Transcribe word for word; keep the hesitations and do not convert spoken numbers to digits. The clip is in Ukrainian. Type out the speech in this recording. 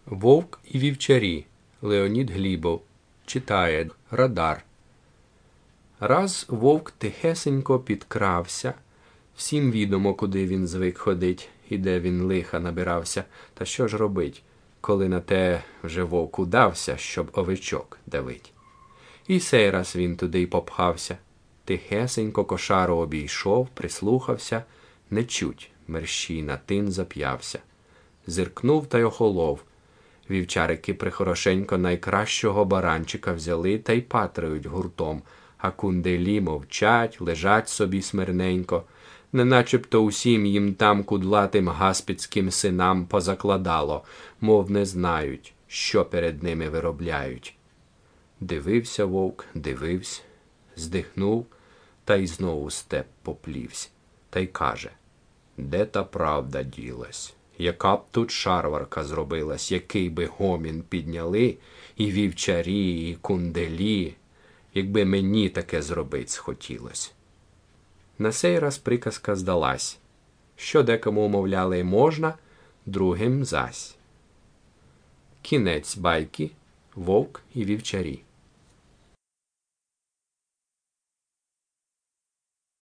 Вовк і вівчарі. Леонід Глібов. Читає Радар. Раз вовк тихесенько підкрався. Всім відомо, куди він звик ходить, і де він лиха набирався. Та що ж робить, коли на те вже вовк удався, щоб овечок давить? І сей раз він туди й попхався. Тихесенько кошару обійшов, прислухався. Не чуть, мерщій на тин зап'явся. Зиркнув та й охолов. Вівчарики прихорошенько найкращого баранчика взяли та й патрають гуртом, а кунделі мовчать, лежать собі смирненько, неначебто усім їм там кудлатим гаспідським синам позакладало, мов не знають, що перед ними виробляють. Дивився вовк, дивився, здихнув, та й знову степ поплівсь, та й каже: де та правда ділась? Яка б тут шарварка зробилась, який би гомін підняли, і вівчарі, і кунделі, якби мені таке зробить схотілось. На сей раз приказка здалась. Що декому, мовляли, можна, другим зась. Кінець байки «Вовк і вівчарі».